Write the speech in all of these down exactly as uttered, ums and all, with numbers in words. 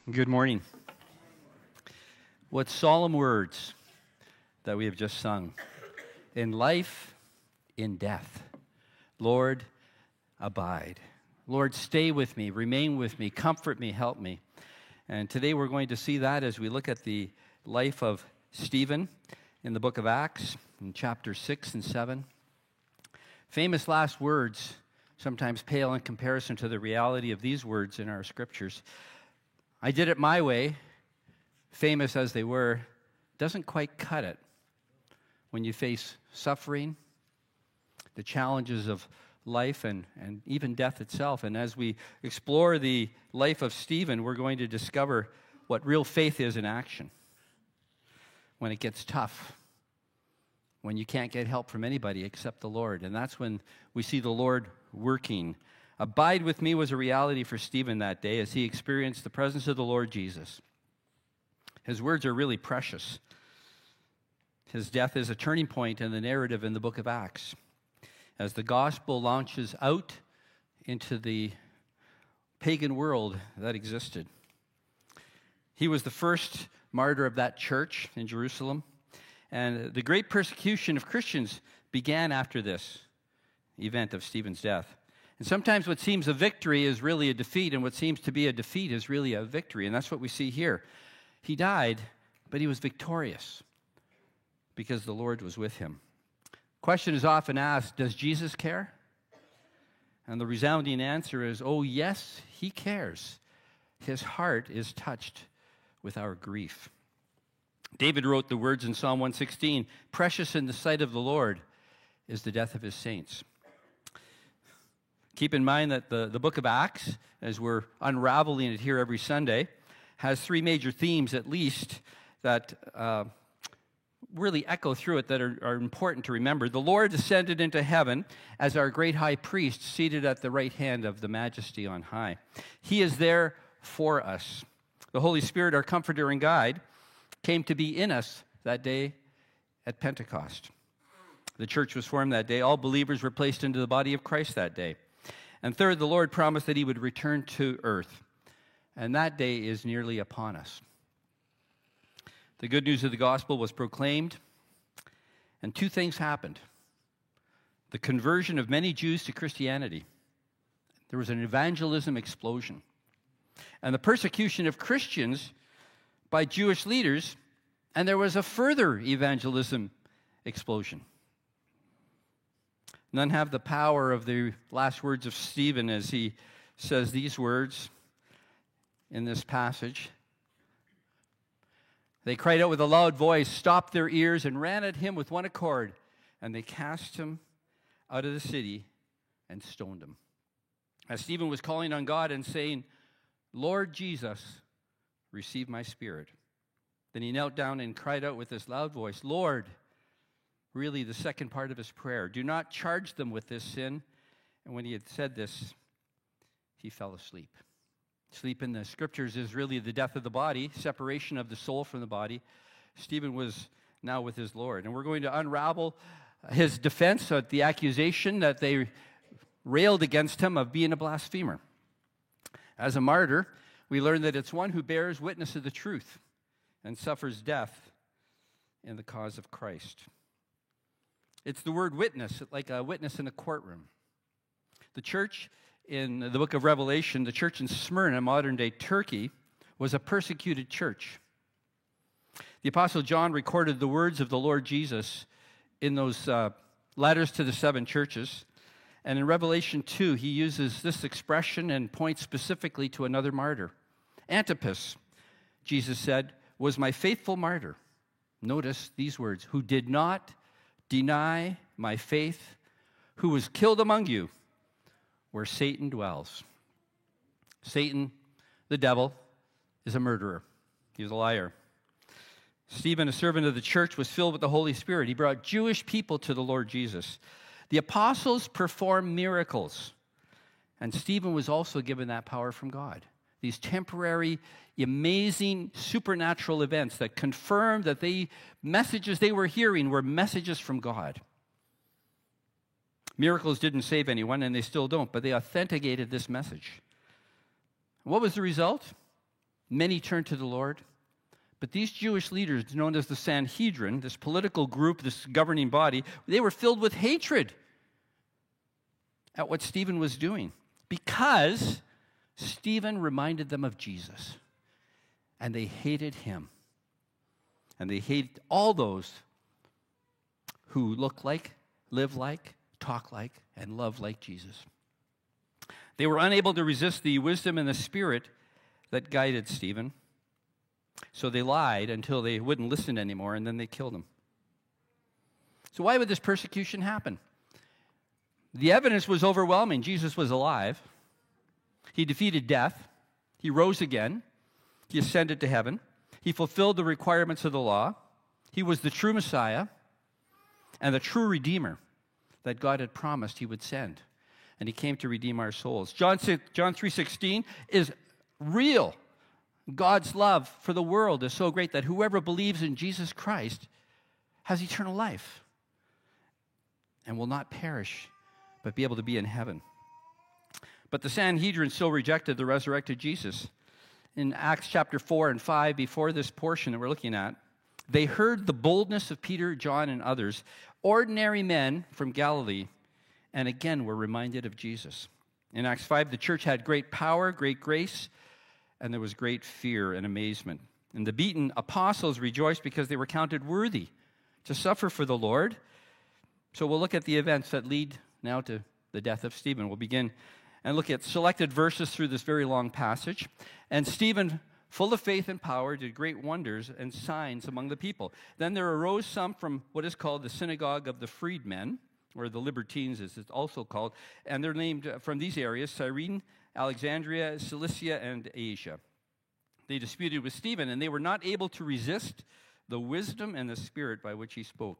Good morning. What solemn words that we have just sung. In life, in death. Lord, abide. Lord, stay with me, remain with me, comfort me, help me. And today we're going to see that as we look at the life of Stephen in the book of Acts, in chapter six and seven. Famous last words, sometimes pale in comparison to the reality of these words in our scriptures. I did it my way, famous as they were, doesn't quite cut it when you face suffering, the challenges of life, and, and even death itself. And as we explore the life of Stephen, we're going to discover what real faith is in action. When it gets tough, when you can't get help from anybody except the Lord. And that's when we see the Lord working. Abide with me was a reality for Stephen that day as he experienced the presence of the Lord Jesus. His words are really precious. His death is a turning point in the narrative in the book of Acts as the gospel launches out into the pagan world that existed. He was the first martyr of that church in Jerusalem, and the great persecution of Christians began after this event of Stephen's death. And sometimes what seems a victory is really a defeat, and what seems to be a defeat is really a victory, and that's what we see here. He died, but he was victorious because the Lord was with him. Question is often asked, does Jesus care? And the resounding answer is, oh yes, he cares. His heart is touched with our grief. David wrote the words in Psalm one sixteen, precious in the sight of the Lord is the death of his saints. Keep in mind that the, the book of Acts, as we're unraveling it here every Sunday, has three major themes at least that uh, really echo through it that are, are important to remember. The Lord ascended into heaven as our great high priest, seated at the right hand of the majesty on high. He is there for us. The Holy Spirit, our comforter and guide, came to be in us that day at Pentecost. The church was formed that day. All believers were placed into the body of Christ that day. And third, the Lord promised that he would return to earth. And that day is nearly upon us. The good news of the gospel was proclaimed, and two things happened. The conversion of many Jews to Christianity. There was an evangelism explosion. And the persecution of Christians by Jewish leaders, and there was a further evangelism explosion. None have the power of the last words of Stephen as he says these words in this passage. They cried out with a loud voice, stopped their ears, and ran at him with one accord. And they cast him out of the city and stoned him. As Stephen was calling on God and saying, Lord Jesus, receive my spirit. Then he knelt down and cried out with this loud voice, Lord, really the second part of his prayer, do not charge them with this sin. And when he had said this, he fell asleep. Sleep in the scriptures is really the death of the body, separation of the soul from the body. Stephen was now with his Lord. And we're going to unravel his defense of the accusation that they railed against him of being a blasphemer. As a martyr, we learn that it's one who bears witness of the truth and suffers death in the cause of Christ. It's the word witness, like a witness in a courtroom. The church in the book of Revelation, the church in Smyrna, modern-day Turkey, was a persecuted church. The Apostle John recorded the words of the Lord Jesus in those uh, letters to the seven churches. And in Revelation two, he uses this expression and points specifically to another martyr. Antipas, Jesus said, was my faithful martyr. Notice these words, who did not deny my faith, who was killed among you, where Satan dwells. Satan, the devil, is a murderer. He's a liar. Stephen, a servant of the church, was filled with the Holy Spirit. He brought Jewish people to the Lord Jesus. The apostles performed miracles, and Stephen was also given that power from God. These temporary, amazing, supernatural events that confirmed that the messages they were hearing were messages from God. Miracles didn't save anyone, and they still don't, but they authenticated this message. What was the result? Many turned to the Lord. But these Jewish leaders, known as the Sanhedrin, this political group, this governing body, they were filled with hatred at what Stephen was doing because Stephen reminded them of Jesus. And they hated him. And they hated all those who look like, live like, talk like, and love like Jesus. They were unable to resist the wisdom and the spirit that guided Stephen. So they lied until they wouldn't listen anymore, and then they killed him. So why would this persecution happen? The evidence was overwhelming. Jesus was alive. He defeated death. He rose again. He ascended to heaven. He fulfilled the requirements of the law. He was the true Messiah and the true Redeemer that God had promised he would send. And he came to redeem our souls. John three sixteen is real. God's love for the world is so great that whoever believes in Jesus Christ has eternal life and will not perish, but be able to be in heaven. But the Sanhedrin still rejected the resurrected Jesus. In Acts chapter four and five, before this portion that we're looking at, they heard the boldness of Peter, John, and others, ordinary men from Galilee, and again were reminded of Jesus. In Acts five, the church had great power, great grace, and there was great fear and amazement. And the beaten apostles rejoiced because they were counted worthy to suffer for the Lord. So we'll look at the events that lead now to the death of Stephen. We'll begin and look at selected verses through this very long passage. And Stephen, full of faith and power, did great wonders and signs among the people. Then there arose some from what is called the synagogue of the freedmen, or the libertines as it's also called, and they're named from these areas, Cyrene, Alexandria, Cilicia, and Asia. They disputed with Stephen, and they were not able to resist the wisdom and the spirit by which he spoke.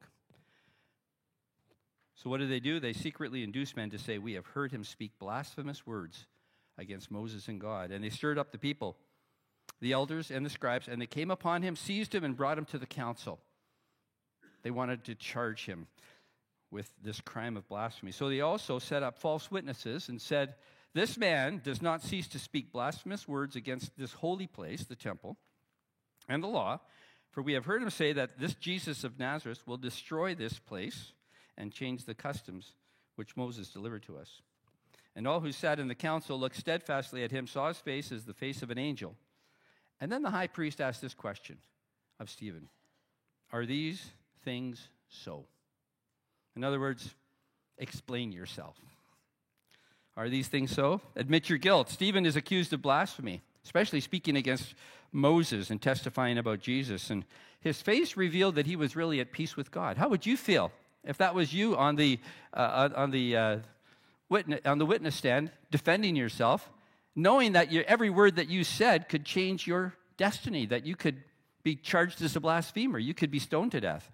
So what did they do? They secretly induced men to say, "We have heard him speak blasphemous words against Moses and God." And they stirred up the people, the elders and the scribes, and they came upon him, seized him, and brought him to the council. They wanted to charge him with this crime of blasphemy. So they also set up false witnesses and said, "This man does not cease to speak blasphemous words against this holy place, the temple, and the law, for we have heard him say that this Jesus of Nazareth will destroy this place and change the customs which Moses delivered to us." And all who sat in the council looked steadfastly at him, saw his face as the face of an angel. And then the high priest asked this question of Stephen: "Are these things so?" In other words, explain yourself. Are these things so? Admit your guilt. Stephen is accused of blasphemy, especially speaking against Moses and testifying about Jesus. And his face revealed that he was really at peace with God. How would you feel if that was you on the uh, on the uh, witness on the witness stand, defending yourself, knowing that your, every word that you said could change your destiny, that you could be charged as a blasphemer, you could be stoned to death?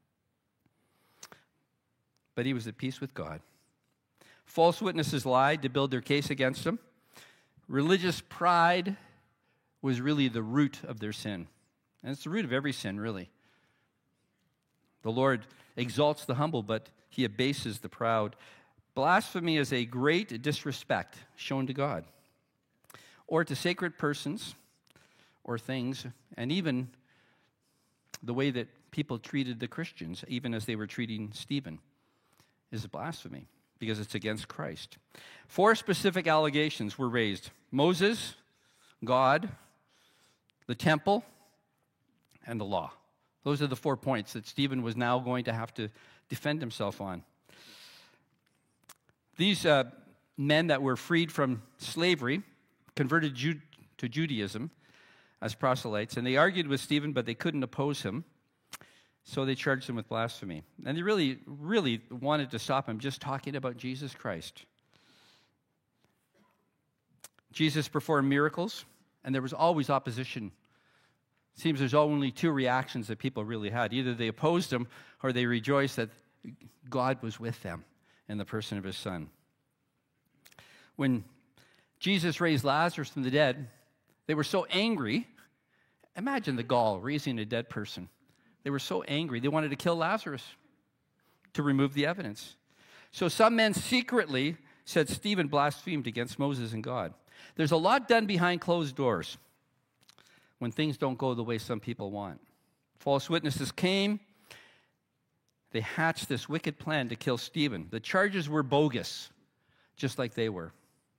But he was at peace with God. False witnesses lied to build their case against him. Religious pride was really the root of their sin. And it's the root of every sin, really. The Lord exalts the humble, but he abases the proud. Blasphemy is a great disrespect shown to God, or to sacred persons or things, and even the way that people treated the Christians, even as they were treating Stephen, is blasphemy, because it's against Christ. Four specific allegations were raised: Moses, God, the temple, and the law. Those are the four points that Stephen was now going to have to defend himself on. These uh, men that were freed from slavery converted Ju- to Judaism as proselytes, and they argued with Stephen, but they couldn't oppose him. So they charged him with blasphemy. And they really, really wanted to stop him just talking about Jesus Christ. Jesus performed miracles, and there was always opposition. It seems there's only two reactions that people really had. Either they opposed him, or they rejoiced that God was with them in the person of his Son. When Jesus raised Lazarus from the dead, they were so angry. Imagine the gall, raising a dead person. They were so angry, they wanted to kill Lazarus to remove the evidence. So some men secretly said Stephen blasphemed against Moses and God. There's a lot done behind closed doors. when things don't go the way some people want. False witnesses came. They hatched this wicked plan to kill Stephen. The charges were bogus, just like they were.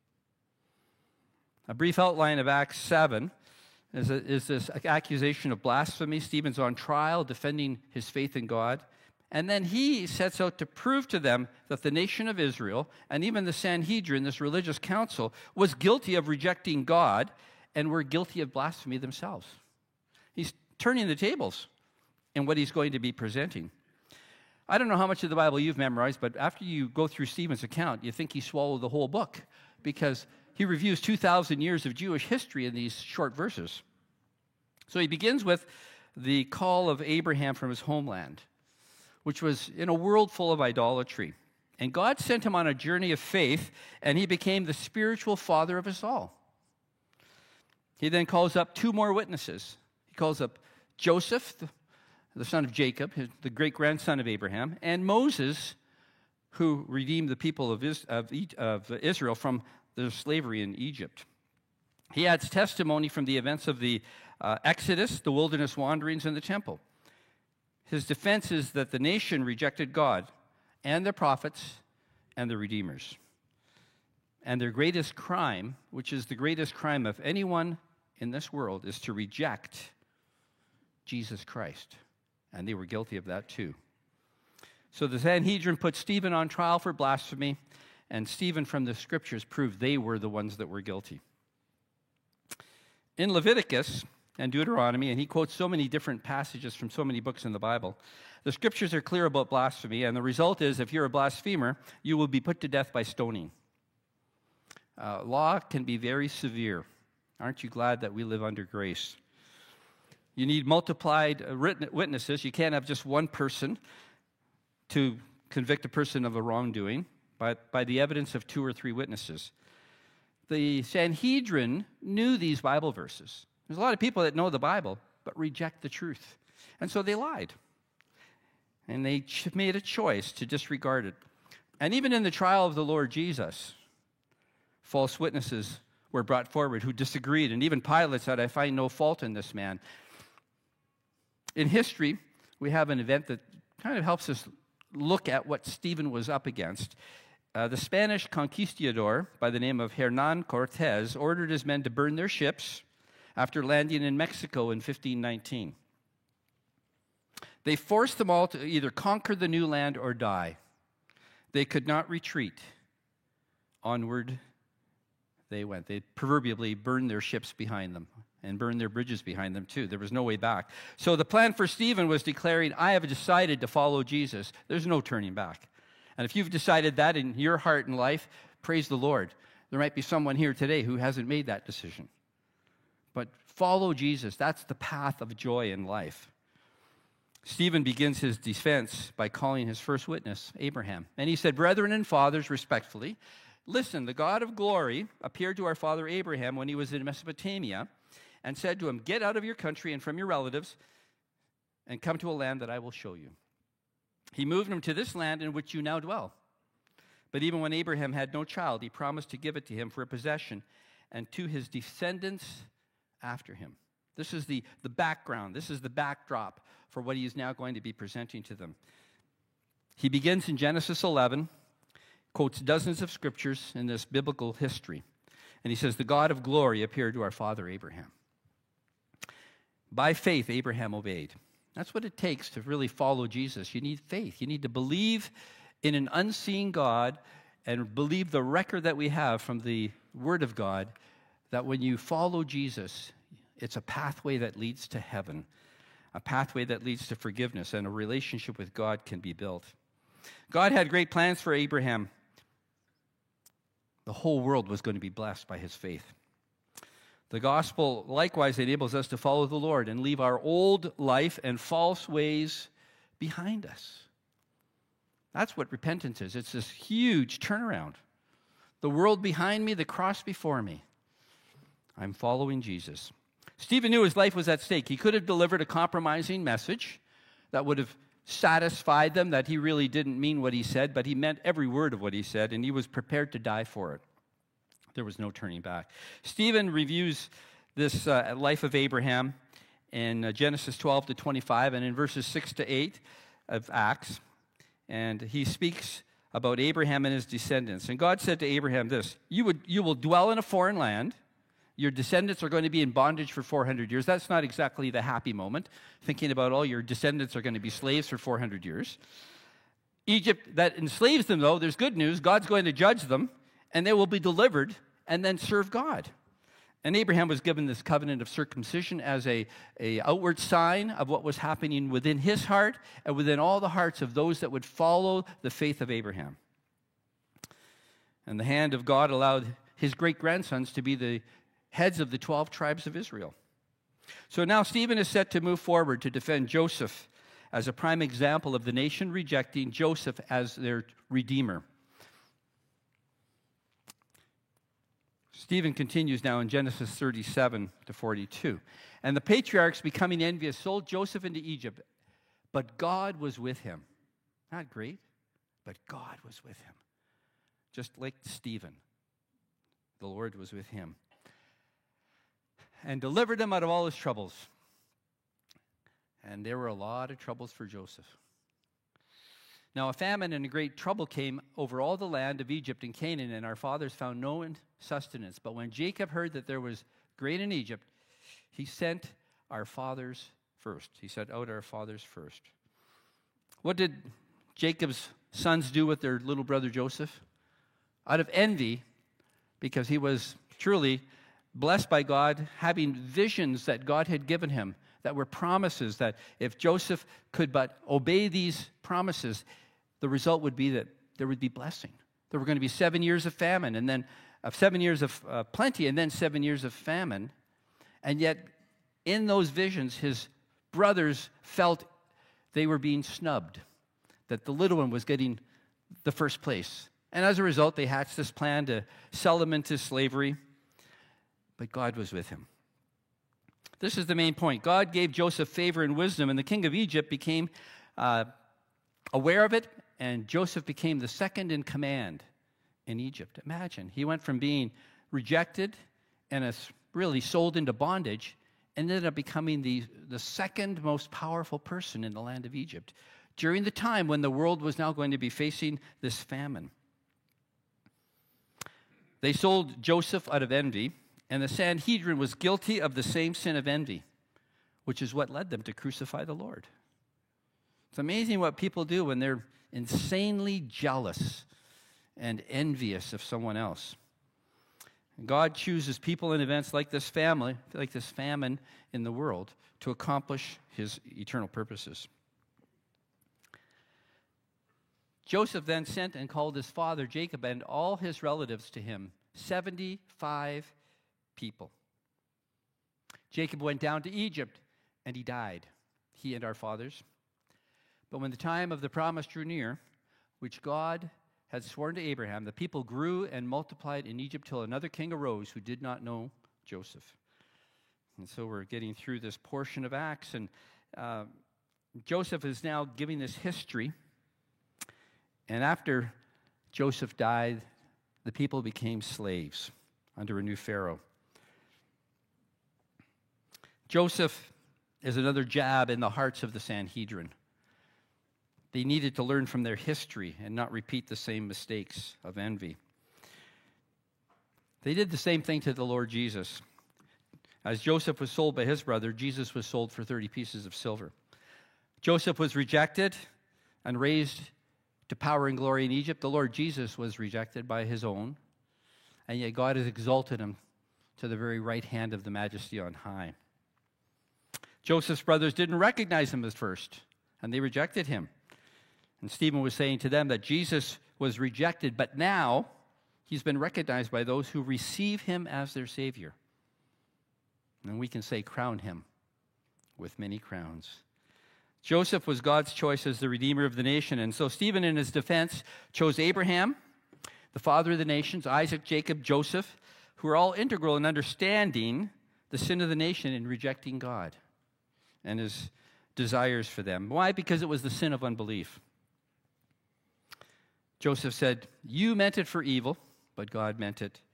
A brief outline of Acts seven is, a, is this accusation of blasphemy. Stephen's on trial, defending his faith in God. And then he sets out to prove to them that the nation of Israel, and even the Sanhedrin, this religious council, was guilty of rejecting God and were guilty of blasphemy themselves. He's turning the tables in what he's going to be presenting. I don't know how much of the Bible you've memorized, but after you go through Stephen's account, you think he swallowed the whole book, because he reviews two thousand years of Jewish history in these short verses. So he begins with the call of Abraham from his homeland, which was in a world full of idolatry. And God sent him on a journey of faith, and he became the spiritual father of us all. He then calls up two more witnesses. He calls up Joseph, the, the son of Jacob, his, the great-grandson of Abraham, and Moses, who redeemed the people of, Is, of, of Israel from their slavery in Egypt. He adds testimony from the events of the uh, Exodus, the wilderness wanderings, and the temple. His defense is that the nation rejected God and their prophets and the redeemers. And their greatest crime, which is the greatest crime of anyone in this world, is to reject Jesus Christ. And they were guilty of that too. So the Sanhedrin put Stephen on trial for blasphemy, and Stephen from the scriptures proved they were the ones that were guilty. In Leviticus and Deuteronomy, and he quotes so many different passages from so many books in the Bible, the scriptures are clear about blasphemy, and the result is, if you're a blasphemer, you will be put to death by stoning. Uh, law can be very severe. Aren't you glad that we live under grace? You need multiplied witnesses. You can't have just one person to convict a person of a wrongdoing, but by the evidence of two or three witnesses. The Sanhedrin knew these Bible verses. There's a lot of people that know the Bible, but reject the truth. And so they lied. And they made a choice to disregard it. And even in the trial of the Lord Jesus, false witnesses were brought forward who disagreed. And even Pilate said, I find no fault in this man. In history, we have an event that kind of helps us look at what Stephen was up against. Uh, the Spanish conquistador by the name of Hernan Cortez ordered his men to burn their ships after landing in Mexico in fifteen nineteen. They forced them all to either conquer the new land or die. They could not retreat. Onward they went. They proverbially burned their ships behind them and burned their bridges behind them too. There was no way back. So the plan for Stephen was declaring, I have decided to follow Jesus. There's no turning back. And if you've decided that in your heart and life, praise the Lord. There might be someone here today who hasn't made that decision. But follow Jesus. That's the path of joy in life. Stephen begins his defense by calling his first witness Abraham. And he said, Brethren and fathers, respectfully, listen, the God of glory appeared to our father Abraham when he was in Mesopotamia and said to him, Get out of your country and from your relatives and come to a land that I will show you. He moved him to this land in which you now dwell. But even when Abraham had no child, he promised to give it to him for a possession and to his descendants after him. This is the, the background. This is the backdrop for what he is now going to be presenting to them. He begins in Genesis eleven, quotes dozens of scriptures in this biblical history. And he says, the God of glory appeared to our father Abraham. By faith, Abraham obeyed. That's what it takes to really follow Jesus. You need faith. You need to believe in an unseen God and believe the record that we have from the Word of God, that when you follow Jesus, it's a pathway that leads to heaven, a pathway that leads to forgiveness, and a relationship with God can be built. God had great plans for Abraham. The whole world was going to be blessed by his faith. The gospel likewise enables us to follow the Lord and leave our old life and false ways behind us. That's what repentance is. It's this huge turnaround. The world behind me, the cross before me. I'm following Jesus. Stephen knew his life was at stake. He could have delivered a compromising message that would have satisfied them that he really didn't mean what he said, but he meant every word of what he said, and he was prepared to die for it. There was no turning back. Stephen reviews this uh, life of Abraham in uh, Genesis twelve to twenty-five and in verses six to eight of Acts. And he speaks about Abraham and his descendants. And God said to Abraham this, you, would, you will dwell in a foreign land. Your descendants are going to be in bondage for four hundred years. That's not exactly the happy moment, thinking about, oh, your descendants are going to be slaves for four hundred years. Egypt, that enslaves them, though, there's good news. God's going to judge them, and they will be delivered and then serve God. And Abraham was given this covenant of circumcision as a, a outward sign of what was happening within his heart and within all the hearts of those that would follow the faith of Abraham. And the hand of God allowed his great-grandsons to be the heads of the twelve tribes of Israel. So now Stephen is set to move forward to defend Joseph as a prime example of the nation rejecting Joseph as their redeemer. Stephen continues now in Genesis thirty-seven to forty-two. And the patriarchs, becoming envious, sold Joseph into Egypt, but God was with him. Not great, but God was with him. Just like Stephen, the Lord was with him. And delivered him out of all his troubles. And there were a lot of troubles for Joseph. Now a famine and a great trouble came over all the land of Egypt and Canaan, and our fathers found no sustenance. But when Jacob heard that there was grain in Egypt, he sent our fathers first. He sent out our fathers first. What did Jacob's sons do with their little brother Joseph? Out of envy, because he was truly blessed by God, having visions that God had given him, that were promises, that if Joseph could but obey these promises, the result would be that there would be blessing. There were going to be seven years of famine, and then uh, seven years of uh, plenty, and then seven years of famine. And yet, in those visions, his brothers felt they were being snubbed, that the little one was getting the first place. And as a result, they hatched this plan to sell him into slavery, but God was with him. This is the main point. God gave Joseph favor and wisdom, and the king of Egypt became uh, aware of it, and Joseph became the second in command in Egypt. Imagine, he went from being rejected and a, really sold into bondage, and ended up becoming the, the second most powerful person in the land of Egypt during the time when the world was now going to be facing this famine. They sold Joseph out of envy, and the Sanhedrin was guilty of the same sin of envy, which is what led them to crucify the Lord. It's amazing what people do when they're insanely jealous and envious of someone else. God chooses people and events like this family, like this famine in the world, to accomplish his eternal purposes. Joseph then sent and called his father Jacob and all his relatives to him, seventy-five people. Jacob went down to Egypt, and he died, he and our fathers. But when the time of the promise drew near, which God had sworn to Abraham, the people grew and multiplied in Egypt till another king arose who did not know Joseph. And so we're getting through this portion of Acts, and uh, Joseph is now giving this history. And after Joseph died, the people became slaves under a new Pharaoh. Joseph is another jab in the hearts of the Sanhedrin. They needed to learn from their history and not repeat the same mistakes of envy. They did the same thing to the Lord Jesus. As Joseph was sold by his brother, Jesus was sold for thirty pieces of silver. Joseph was rejected and raised to power and glory in Egypt. The Lord Jesus was rejected by his own, and yet God has exalted him to the very right hand of the Majesty on high. Joseph's brothers didn't recognize him at first, and they rejected him. And Stephen was saying to them that Jesus was rejected, but now he's been recognized by those who receive him as their Savior. And we can say, crown him with many crowns. Joseph was God's choice as the Redeemer of the nation. And so Stephen, in his defense, chose Abraham, the father of the nations, Isaac, Jacob, Joseph, who are all integral in understanding the sin of the nation in rejecting God and his desires for them. Why? Because it was the sin of unbelief. Joseph said, "You meant it for evil, but God meant it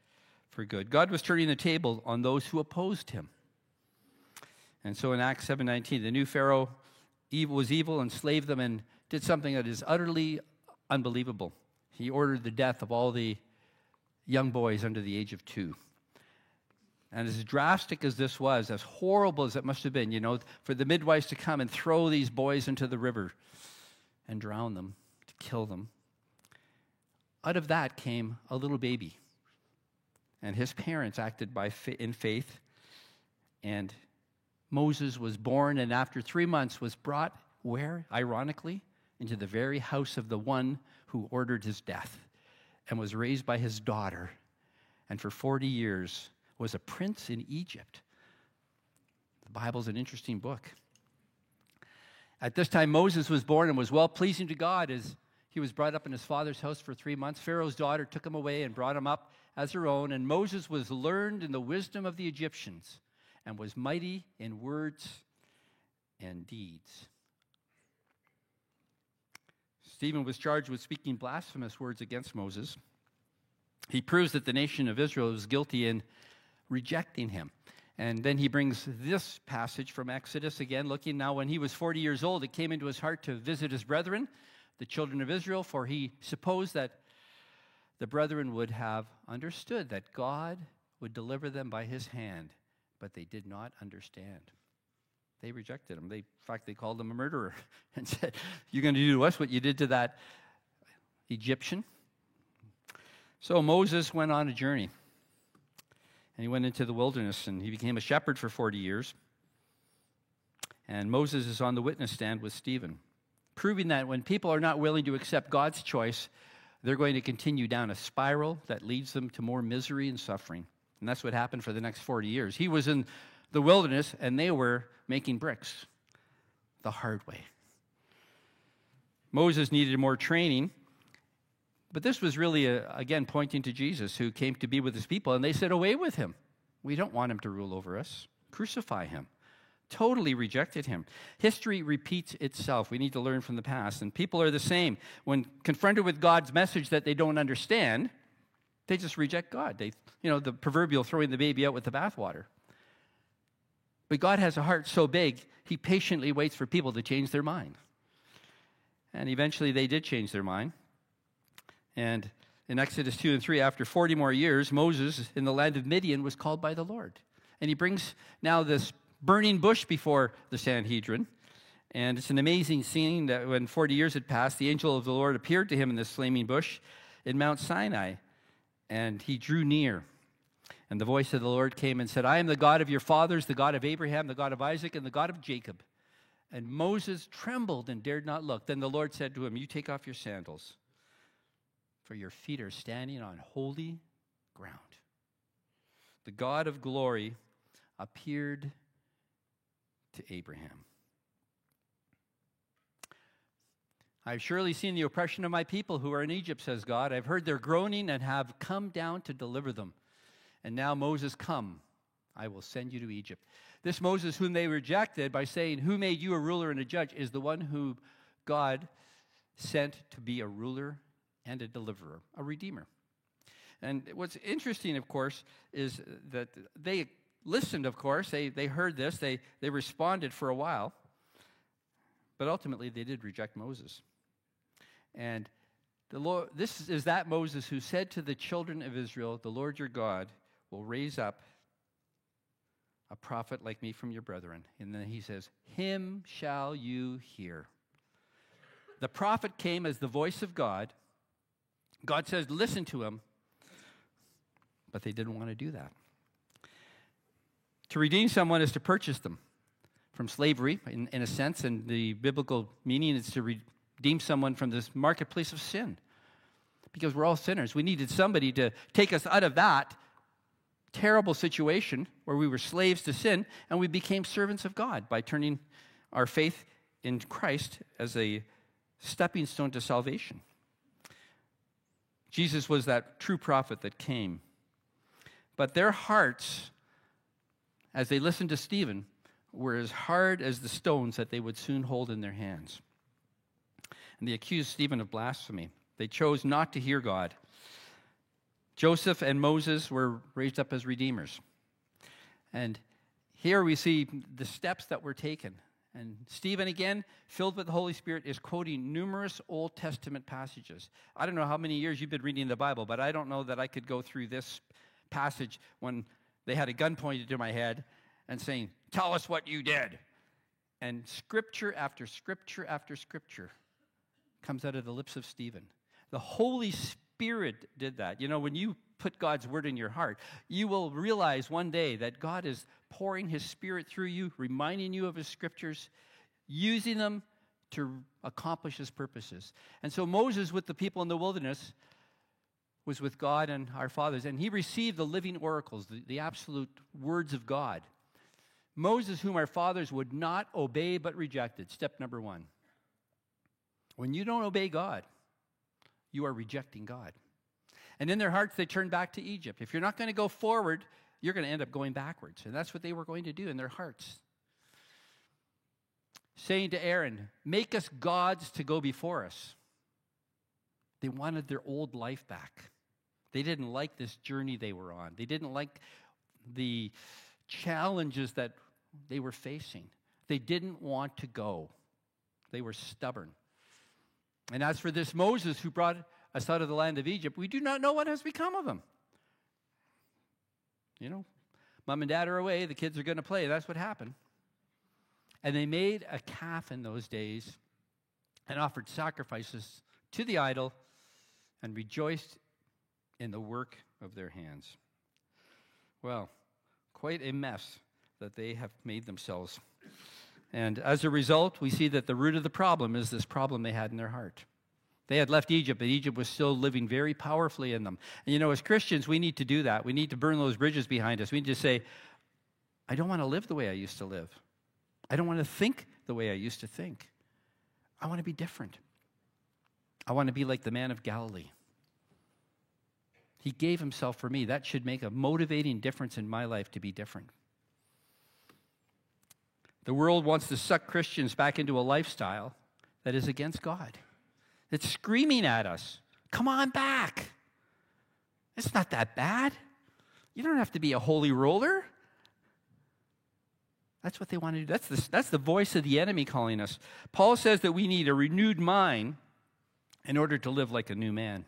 for good. God was turning the table on those who opposed him. And so in Acts seven nineteen, the new Pharaoh evil was evil, enslaved them, and did something that is utterly unbelievable. He ordered the death of all the young boys under the age of two. And as drastic as this was, as horrible as it must have been, you know, for the midwives to come and throw these boys into the river and drown them, to kill them, out of that came a little baby. And his parents acted by fa- in faith, and Moses was born, and after three months was brought, where, ironically, into the very house of the one who ordered his death, and was raised by his daughter, and for forty years was a prince in Egypt. The Bible's an interesting book. At this time, Moses was born and was well-pleasing to God as he was brought up in his father's house for three months. Pharaoh's daughter took him away and brought him up as her own, and Moses was learned in the wisdom of the Egyptians and was mighty in words and deeds. Stephen was charged with speaking blasphemous words against Moses. He proves that the nation of Israel was guilty in rejecting him. And then he brings this passage from Exodus again, looking now when he was forty years old, it came into his heart to visit his brethren, the children of Israel, for he supposed that the brethren would have understood that God would deliver them by his hand, but they did not understand. They rejected him. They, in fact, they called him a murderer and said, "You're going to do to us what you did to that Egyptian?" So Moses went on a journey, and he went into the wilderness, and he became a shepherd for forty years. And Moses is on the witness stand with Stephen, proving that when people are not willing to accept God's choice, they're going to continue down a spiral that leads them to more misery and suffering. And that's what happened for the next forty years. He was in the wilderness, and they were making bricks the hard way. Moses needed more training, but this was really, a, again, pointing to Jesus, who came to be with his people, and they said, "Away with him. We don't want him to rule over us. Crucify him." Totally rejected him. History repeats itself. We need to learn from the past, and people are the same. When confronted with God's message that they don't understand, they just reject God. They, you know, the proverbial throwing the baby out with the bathwater. But God has a heart so big, he patiently waits for people to change their mind. And eventually they did change their mind. And in Exodus two and three, after forty more years, Moses in the land of Midian was called by the Lord. And he brings now this burning bush before the Sanhedrin. And it's an amazing scene that when forty years had passed, the angel of the Lord appeared to him in this flaming bush in Mount Sinai. And he drew near. And the voice of the Lord came and said, "I am the God of your fathers, the God of Abraham, the God of Isaac, and the God of Jacob." And Moses trembled and dared not look. Then the Lord said to him, "You take off your sandals, for your feet are standing on holy ground." The God of glory appeared to Abraham. "I've surely seen the oppression of my people who are in Egypt," says God. "I've heard their groaning and have come down to deliver them. And now, Moses, come, I will send you to Egypt." This Moses whom they rejected by saying, "Who made you a ruler and a judge?" is the one who God sent to be a ruler and a deliverer, a redeemer. And what's interesting, of course, is that they listened, of course. They, they heard this. They, they responded for a while. But ultimately, they did reject Moses. And the Lord, this is that Moses who said to the children of Israel, "The Lord your God will raise up a prophet like me from your brethren." And then he says, "Him shall you hear." The prophet came as the voice of God. God says, listen to him. But they didn't want to do that. To redeem someone is to purchase them from slavery, in, in a sense, and the biblical meaning is to redeem someone from this marketplace of sin. Because we're all sinners. We needed somebody to take us out of that terrible situation where we were slaves to sin, and we became servants of God by turning our faith in Christ as a stepping stone to salvation. Jesus was that true prophet that came. But their hearts, as they listened to Stephen, were as hard as the stones that they would soon hold in their hands. And they accused Stephen of blasphemy. They chose not to hear God. Joseph and Moses were raised up as redeemers. And here we see the steps that were taken. And Stephen, again, filled with the Holy Spirit, is quoting numerous Old Testament passages. I don't know how many years you've been reading the Bible, but I don't know that I could go through this passage when they had a gun pointed to my head and saying, tell us what you did. And scripture after scripture after scripture comes out of the lips of Stephen. The Holy Spirit did that. You know, when you put God's word in your heart, you will realize one day that God is pouring his Spirit through you, reminding you of his scriptures, using them to accomplish his purposes. And so Moses, with the people in the wilderness, was with God and our fathers, and he received the living oracles, the, the absolute words of God. Moses, whom our fathers would not obey but rejected. Step number one. When you don't obey God, you are rejecting God. And in their hearts, they turned back to Egypt. If you're not going to go forward, you're going to end up going backwards. And that's what they were going to do in their hearts. Saying to Aaron, make us gods to go before us. They wanted their old life back. They didn't like this journey they were on. They didn't like the challenges that they were facing. They didn't want to go. They were stubborn. And as for this Moses who brought us out of the land of Egypt, we do not know what has become of him. You know, mom and dad are away, the kids are going to play. That's what happened. And they made a calf in those days and offered sacrifices to the idol and rejoiced in the work of their hands. Well, quite a mess that they have made themselves. And as a result, we see that the root of the problem is this problem they had in their heart. They had left Egypt, but Egypt was still living very powerfully in them. And you know, as Christians, we need to do that. We need to burn those bridges behind us. We need to say, I don't want to live the way I used to live. I don't want to think the way I used to think. I want to be different. I want to be like the man of Galilee. He gave himself for me. That should make a motivating difference in my life to be different. The world wants to suck Christians back into a lifestyle that is against God. It's screaming at us, come on back. It's not that bad. You don't have to be a holy roller. That's what they want to do. That's the, that's the voice of the enemy calling us. Paul says that we need a renewed mind in order to live like a new man.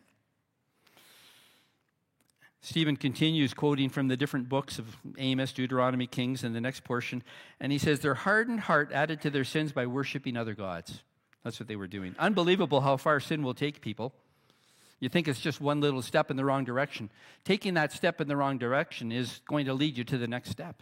Stephen continues quoting from the different books of Amos, Deuteronomy, Kings, and the next portion. And he says, their hardened heart added to their sins by worshiping other gods. That's what they were doing. Unbelievable how far sin will take people. You think it's just one little step in the wrong direction. Taking that step in the wrong direction is going to lead you to the next step.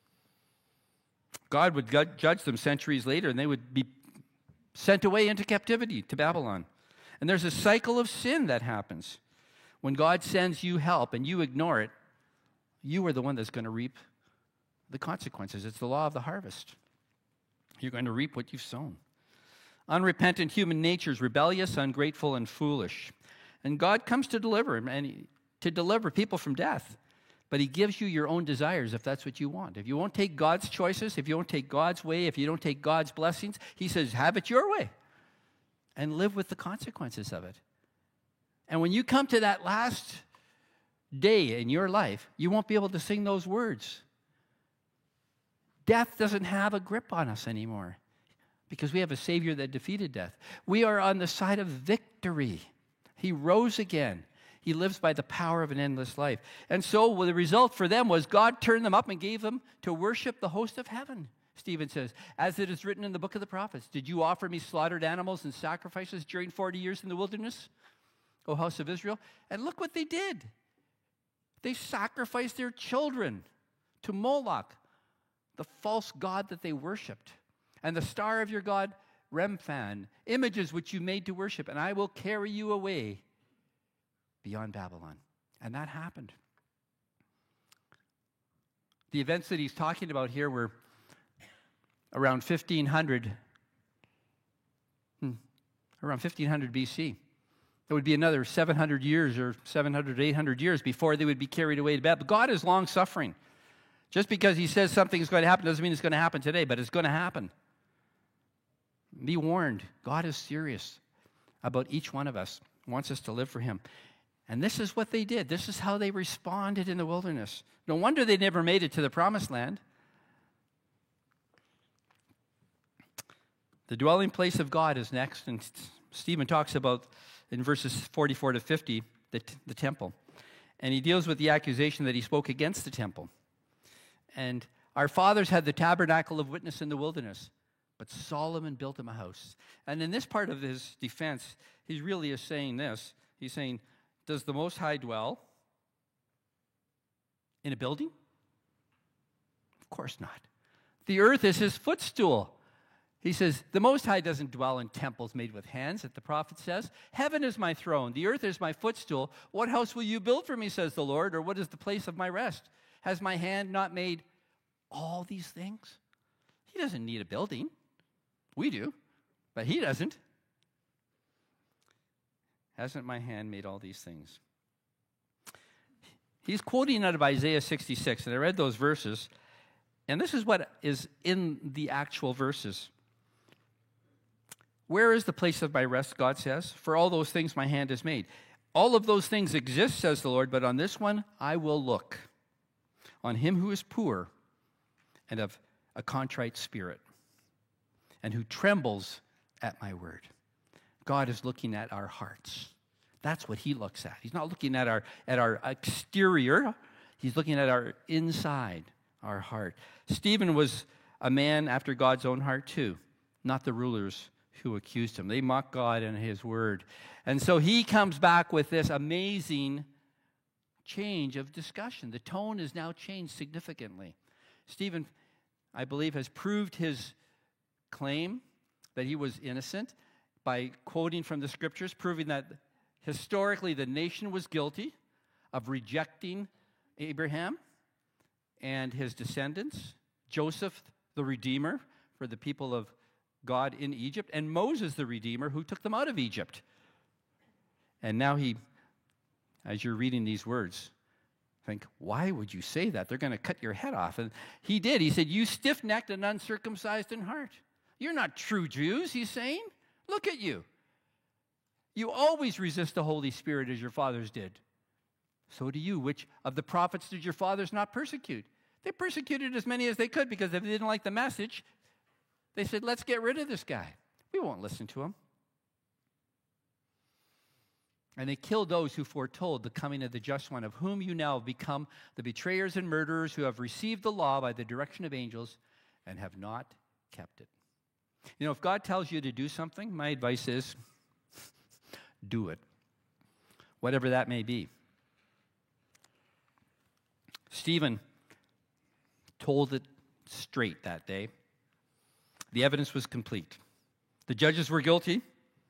God would judge them centuries later, and they would be sent away into captivity to Babylon. And there's a cycle of sin that happens. When God sends you help and you ignore it, you are the one that's going to reap the consequences. It's the law of the harvest. You're going to reap what you've sown. Unrepentant human nature is rebellious, ungrateful, and foolish. And God comes to deliver him and he, to deliver people from death. But he gives you your own desires if that's what you want. If you won't take God's choices, if you don't take God's way, if you don't take God's blessings, he says, have it your way and live with the consequences of it. And when you come to that last day in your life, you won't be able to sing those words. Death doesn't have a grip on us anymore because we have a Savior that defeated death. We are on the side of victory. He rose again. He lives by the power of an endless life. And so well, the result for them was God turned them up and gave them to worship the host of heaven. Stephen says, as it is written in the book of the prophets, did you offer me slaughtered animals and sacrifices during forty years in the wilderness, O house of Israel? And look what they did. They sacrificed their children to Moloch, the false god that they worshipped, and the star of your god, Remphan, images which you made to worship, and I will carry you away beyond Babylon. And that happened. The events that he's talking about here were around fifteen hundred, hmm, around fifteen hundred B C. It would be another seven hundred years or seven hundred, eight hundred years before they would be carried away to Babylon. God is long-suffering. Just because he says something is going to happen doesn't mean it's going to happen today, but it's going to happen. Be warned. God is serious about each one of us. He wants us to live for him. And this is what they did. This is how they responded in the wilderness. No wonder they never made it to the promised land. The dwelling place of God is next, and Stephen talks about, in verses forty-four to fifty, the, the temple. And he deals with the accusation that he spoke against the temple. And our fathers had the tabernacle of witness in the wilderness, but Solomon built him a house. And in this part of his defense, he really is saying this. He's saying, does the Most High dwell in a building? Of course not. The earth is his footstool. He says, the Most High doesn't dwell in temples made with hands, that the prophet says. Heaven is my throne. The earth is my footstool. What house will you build for me, says the Lord, or what is the place of my rest? Has my hand not made all these things? He doesn't need a building. We do, but he doesn't. Hasn't my hand made all these things? He's quoting out of Isaiah sixty-six, and I read those verses, and this is what is in the actual verses. Where is the place of my rest, God says? For all those things my hand has made. All of those things exist, says the Lord, but on this one I will look, on him who is poor and of a contrite spirit, and who trembles at my word. God is looking at our hearts. That's what he looks at. He's not looking at our, at our exterior. He's looking at our inside, our heart. Stephen was a man after God's own heart too, not the rulers who accused him. They mocked God and his word. And so he comes back with this amazing change of discussion. The tone is now changed significantly. Stephen, I believe, has proved his claim that he was innocent by quoting from the scriptures, proving that historically the nation was guilty of rejecting Abraham and his descendants, Joseph the Redeemer for the people of God in Egypt, and Moses the Redeemer who took them out of Egypt. And now he, as you're reading these words, think, why would you say that? They're going to cut your head off. And he did. He said, you stiff-necked and uncircumcised in heart. You're not true Jews, he's saying. Look at you. You always resist the Holy Spirit as your fathers did. So do you. Which of the prophets did your fathers not persecute? They persecuted as many as they could, because if they didn't like the message, they said, let's get rid of this guy. We won't listen to him. And they killed those who foretold the coming of the just one, of whom you now have become the betrayers and murderers, who have received the law by the direction of angels and have not kept it. You know, if God tells you to do something, my advice is do it, whatever that may be. Stephen told it straight that day. The evidence was complete. The judges were guilty.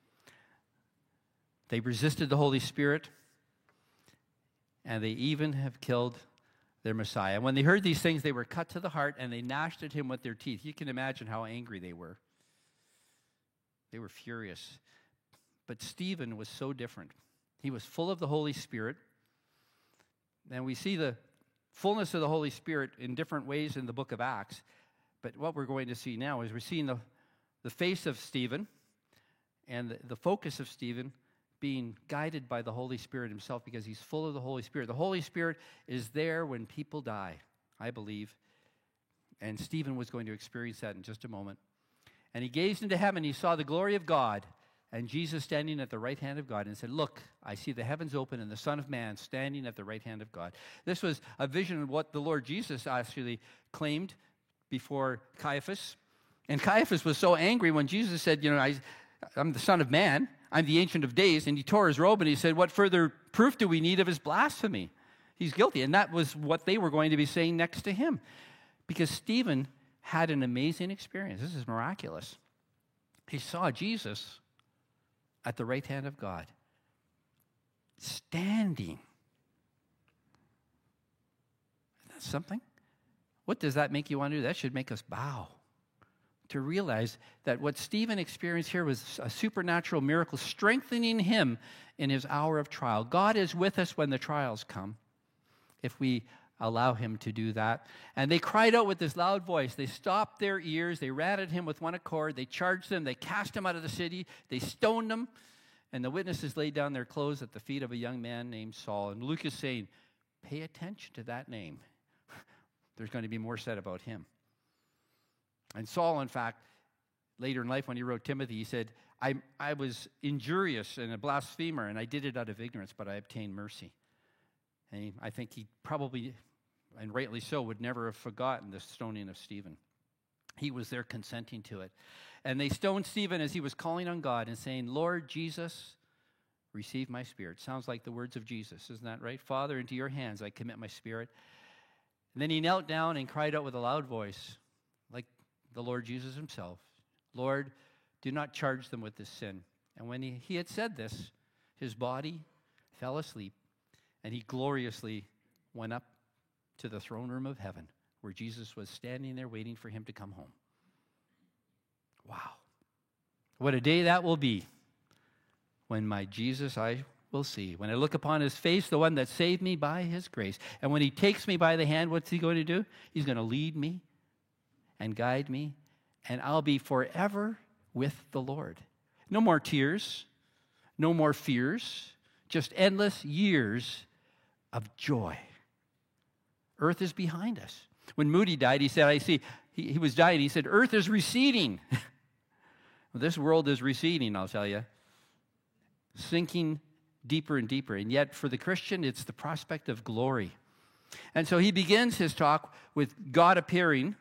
They resisted the Holy Spirit, and they even have killed their Messiah. When they heard these things, they were cut to the heart, and they gnashed at him with their teeth. You can imagine how angry they were. They were furious. But Stephen was so different. He was full of the Holy Spirit, and we see the fullness of the Holy Spirit in different ways in the book of Acts. But what we're going to see now is we're seeing the, the face of Stephen and the, the focus of Stephen being guided by the Holy Spirit himself, because he's full of the Holy Spirit. The Holy Spirit is there when people die, I believe. And Stephen was going to experience that in just a moment. And he gazed into heaven, he saw the glory of God, and Jesus standing at the right hand of God, and said, look, I see the heavens open and the Son of Man standing at the right hand of God. This was a vision of what the Lord Jesus actually claimed before Caiaphas. And Caiaphas was so angry when Jesus said, you know, I, I'm the Son of Man, I'm the Ancient of Days, and he tore his robe and he said, what further proof do we need of his blasphemy? He's guilty. And that was what they were going to be saying next to him, because Stephen had an amazing experience. This is miraculous. He saw Jesus at the right hand of God, standing. Isn't that something? What does that make you want to do? That should make us bow, to realize that what Stephen experienced here was a supernatural miracle, strengthening him in his hour of trial. God is with us when the trials come, if we allow him to do that. And they cried out with this loud voice. They stopped their ears. They ran at him with one accord. They charged him. They cast him out of the city. They stoned him. And the witnesses laid down their clothes at the feet of a young man named Saul. And Luke is saying, pay attention to that name. There's going to be more said about him. And Saul, in fact, later in life when he wrote Timothy, he said, I, I was injurious and a blasphemer, and I did it out of ignorance, but I obtained mercy. And he, I think he probably, and rightly so, would never have forgotten the stoning of Stephen. He was there consenting to it. And they stoned Stephen as he was calling on God and saying, Lord Jesus, receive my spirit. Sounds like the words of Jesus, isn't that right? Father, into your hands I commit my spirit. And then he knelt down and cried out with a loud voice, like the Lord Jesus himself, Lord, do not charge them with this sin. And when he, he had said this, his body fell asleep, and he gloriously went up to the throne room of heaven, where Jesus was standing there waiting for him to come home. Wow. What a day that will be when my Jesus I will see. When I look upon his face, the one that saved me by his grace. And when he takes me by the hand, what's he going to do? He's going to lead me and guide me, and I'll be forever with the Lord. No more tears, no more fears, just endless years of joy. Earth is behind us. When Moody died, he said, I see, he, he was dying, he said, earth is receding. Well, this world is receding, I'll tell you. Sinking deeper and deeper. And yet, for the Christian, it's the prospect of glory. And so he begins his talk with God appearing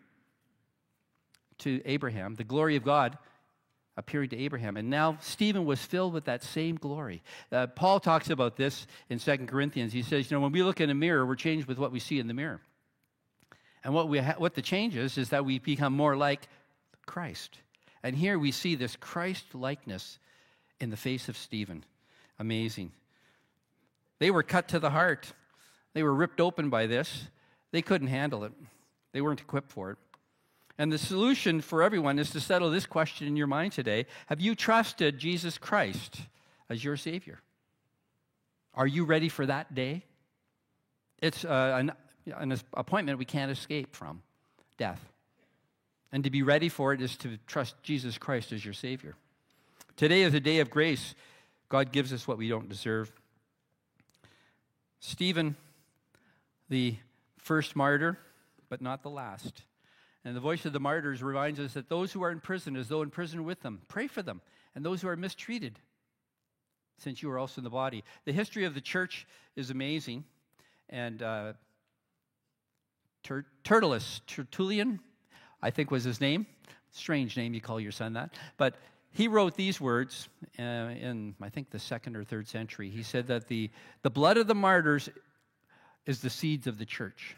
to Abraham, the glory of God appearing to Abraham. And now Stephen was filled with that same glory. Uh, Paul talks about this in Second Corinthians. He says, you know, when we look in a mirror, we're changed with what we see in the mirror. And what we ha- what the change is, is that we become more like Christ. And here we see this Christ-likeness in the face of Stephen. Amazing. They were cut to the heart. They were ripped open by this. They couldn't handle it. They weren't equipped for it. And the solution for everyone is to settle this question in your mind today. Have you trusted Jesus Christ as your Savior? Are you ready for that day? It's uh, an, an appointment we can't escape from, death. And to be ready for it is to trust Jesus Christ as your Savior. Today is a day of grace. God gives us what we don't deserve. Stephen, the first martyr, but not the last. And the voice of the martyrs reminds us that those who are in prison, as though in prison with them, pray for them. And those who are mistreated, since you are also in the body. The history of the church is amazing. And uh, Ter- Tertullus, Tertullian, I think was his name. Strange name, you call your son that. But he wrote these words uh, in, I think, the second or third century. He said that the, the blood of the martyrs is the seeds of the church.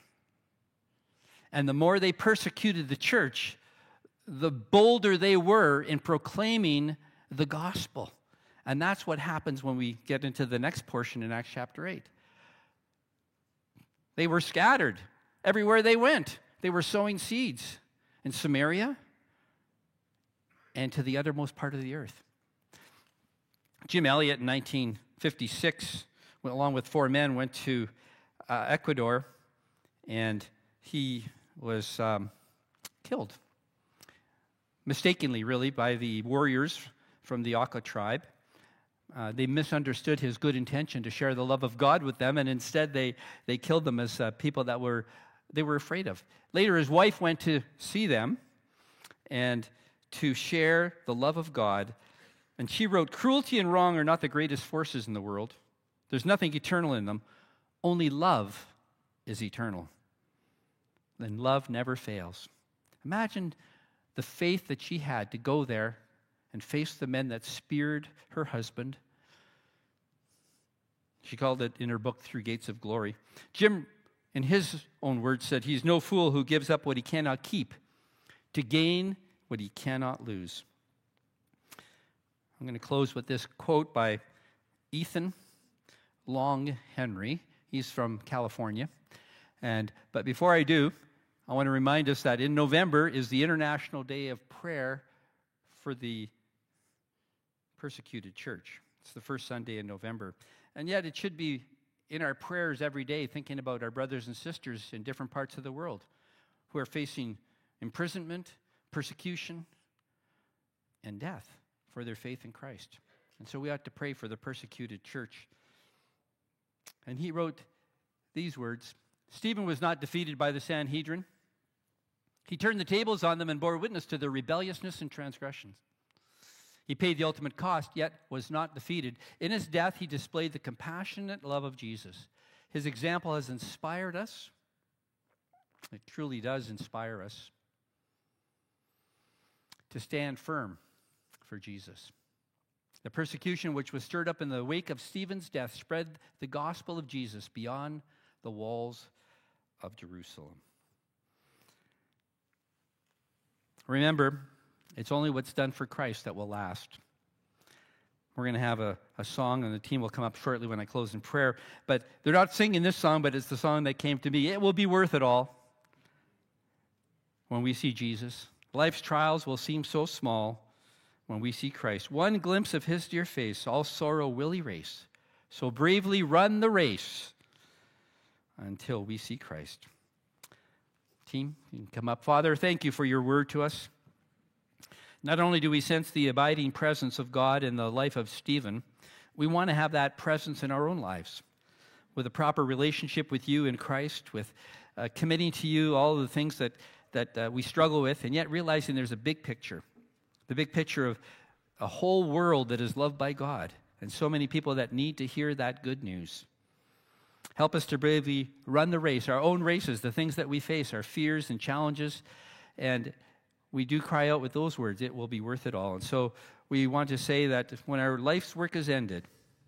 And the more they persecuted the church, the bolder they were in proclaiming the gospel. And that's what happens when we get into the next portion in Acts chapter eight. They were scattered everywhere they went. They were sowing seeds in Samaria and to the uttermost part of the earth. Jim Elliot in nineteen fifty-six, along with four men, went to uh, Ecuador, and he was um, killed, mistakenly, really, by the warriors from the Auca tribe. Uh, they misunderstood his good intention to share the love of God with them, and instead they, they killed them as uh, people that were they were afraid of. Later, his wife went to see them and to share the love of God, and she wrote, "Cruelty and wrong are not the greatest forces in the world. There's nothing eternal in them. Only love is eternal. Then love never fails." Imagine the faith that she had to go there and face the men that speared her husband. She called it in her book, Through Gates of Glory. Jim, in his own words, said, "He's no fool who gives up what he cannot keep to gain what he cannot lose." I'm going to close with this quote by Ethan Long Henry. He's from California. And but before I do, I want to remind us that in November is the International Day of Prayer for the Persecuted Church. It's the first Sunday in November. And yet it should be in our prayers every day, thinking about our brothers and sisters in different parts of the world who are facing imprisonment, persecution, and death for their faith in Christ. And so we ought to pray for the persecuted church. And he wrote these words, Stephen was not defeated by the Sanhedrin. He turned the tables on them and bore witness to their rebelliousness and transgressions. He paid the ultimate cost, yet was not defeated. In his death, he displayed the compassionate love of Jesus. His example has inspired us. It truly does inspire us to stand firm for Jesus. The persecution which was stirred up in the wake of Stephen's death spread the gospel of Jesus beyond the walls of Jerusalem. Remember, it's only what's done for Christ that will last. We're going to have a, a song, and the team will come up shortly when I close in prayer. But they're not singing this song, but it's the song that came to me. It will be worth it all when we see Jesus. Life's trials will seem so small when we see Christ. One glimpse of his dear face, all sorrow will erase. So bravely run the race until we see Christ. Team, you can come up. Father, thank you for your word to us. Not only do we sense the abiding presence of God in the life of Stephen, we want to have that presence in our own lives with a proper relationship with you in Christ, with uh, committing to you all of the things that, that uh, we struggle with, and yet realizing there's a big picture, the big picture of a whole world that is loved by God, and so many people that need to hear that good news. Help us to bravely run the race, our own races, the things that we face, our fears and challenges, and we do cry out with those words, it will be worth it all. And so we want to say that when our life's work is ended,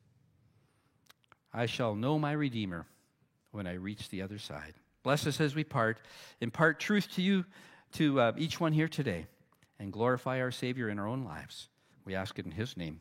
I shall know my Redeemer when I reach the other side. Bless us as we part. Impart truth to you, to uh, each one here today, and glorify our Savior in our own lives. We ask it in his name.